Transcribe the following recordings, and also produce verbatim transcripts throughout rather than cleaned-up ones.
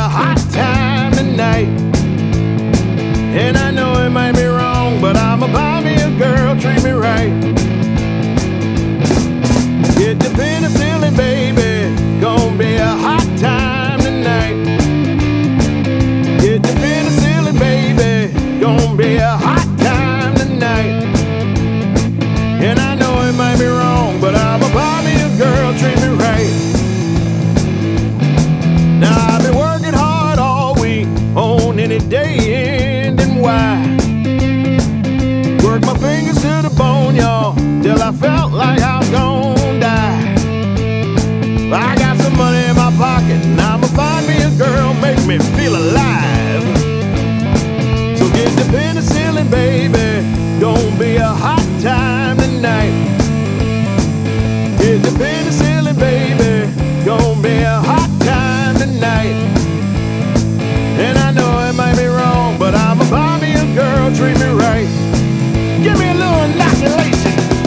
hot time tonight. And I know it might be wrong, but I'ma buy me a girl, treat me right. Get the penicillin, baby, gonna be a hot time tonight. Get the penicillin, baby, gonna be a hot time tonight. And I know it might be wrong, but I'ma buy me a girl, treat me right. Now I've been working hard all week on any day ending why. Work my fingers to the bone, y'all, till I felt like I was gonna die. I got some money in my pocket, and I'ma find me a girl, make me feel alive. So get the penicillin, baby, gonna be a hot time tonight. Get the penicillin, baby, gonna be a hot time tonight. And I know it might be wrong, but I'ma buy me a girl, treat me right. Give me a little inoculation.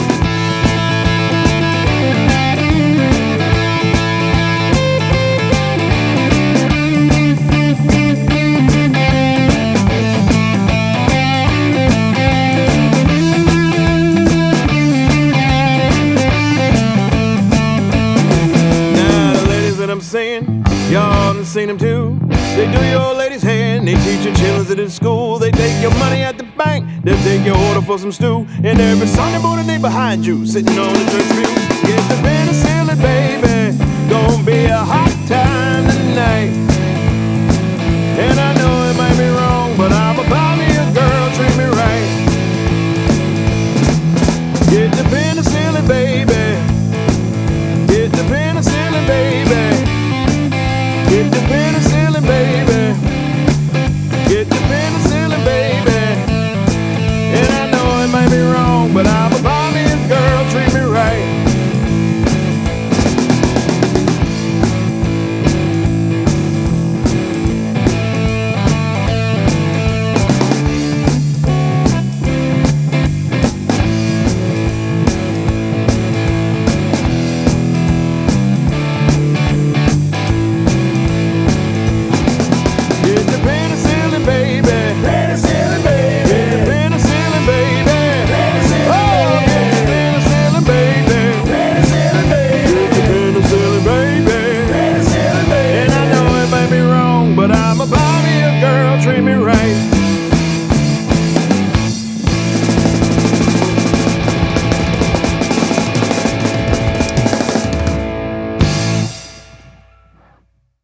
I'm saying, y'all done seen them too. They do your ladies' hand, they teach you chillers at the school. They take your money at the bank, they'll take your order for some stew. And every Sunday morning they behind you, sitting on the church pew. Get the penicillin, baby, gonna be a hot time tonight. And I know it might be wrong, but I'ma buy me a girl, treat me right. Get the penicillin, baby. Get the penicillin, baby. Get the penicillin, baby. Get the penicillin, baby. And I know it might be wrong, but I'ma buy me a girl, treat me right. But I'ma buy me a girl, treat me right.